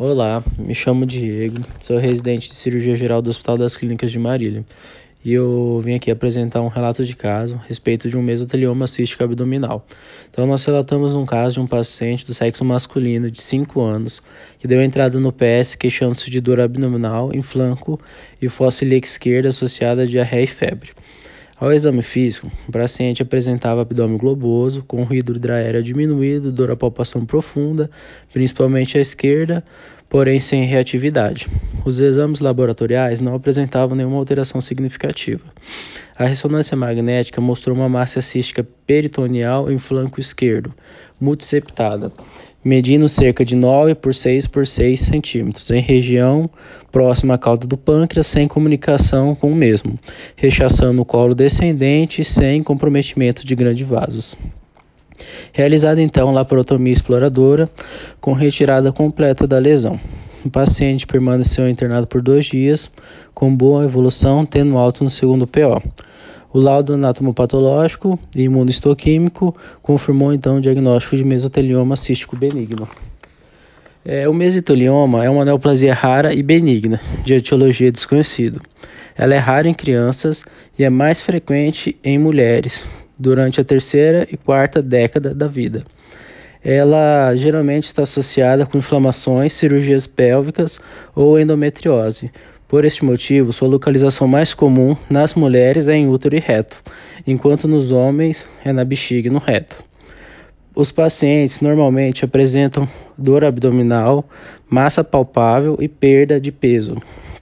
Olá, me chamo Diego, sou residente de cirurgia geral do Hospital das Clínicas de Marília e eu vim aqui apresentar um relato de caso a respeito de um mesotelioma cístico abdominal. Então, nós relatamos um caso de um paciente do sexo masculino de 5 anos que deu entrada no PS queixando-se de dor abdominal em flanco e fossa ilíaca esquerda associada a diarreia e febre. Ao exame físico, o paciente apresentava abdômen globoso, com ruído hidroaéreo diminuído, dor à palpação profunda, principalmente à esquerda, porém sem reatividade. Os exames laboratoriais não apresentavam nenhuma alteração significativa. A ressonância magnética mostrou uma massa cística peritoneal em flanco esquerdo, multiseptada, medindo cerca de 9 por 6 por 6 centímetros, em região próxima à cauda do pâncreas, sem comunicação com o mesmo, rechaçando o colo descendente sem comprometimento de grandes vasos. Realizada então laparotomia exploradora, com retirada completa da lesão. O paciente permaneceu internado por 2 dias, com boa evolução, tendo alto no segundo PO. O laudo anatomopatológico e imunohistoquímico confirmou então o diagnóstico de mesotelioma cístico benigno. O mesotelioma é uma neoplasia rara e benigna, de etiologia desconhecida. Ela é rara em crianças e é mais frequente em mulheres durante a 3ª e 4ª década da vida. Ela geralmente está associada com inflamações, cirurgias pélvicas ou endometriose. Por este motivo, sua localização mais comum nas mulheres é em útero e reto, enquanto nos homens é na bexiga e no reto. Os pacientes normalmente apresentam dor abdominal, massa palpável e perda de peso.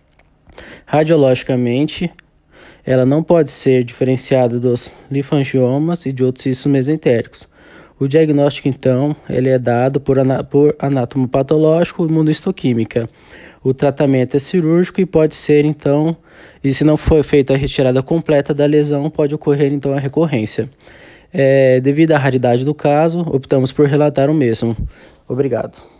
Radiologicamente, ela não pode ser diferenciada dos linfangiomas e de outros cistos mesentéricos. O diagnóstico, então, ele é dado por anatomopatológico e imunohistoquímica. O tratamento é cirúrgico e pode ser, então, e se não for feita a retirada completa da lesão, pode ocorrer, então, a recorrência. Devido à raridade do caso, optamos por relatar o mesmo. Obrigado.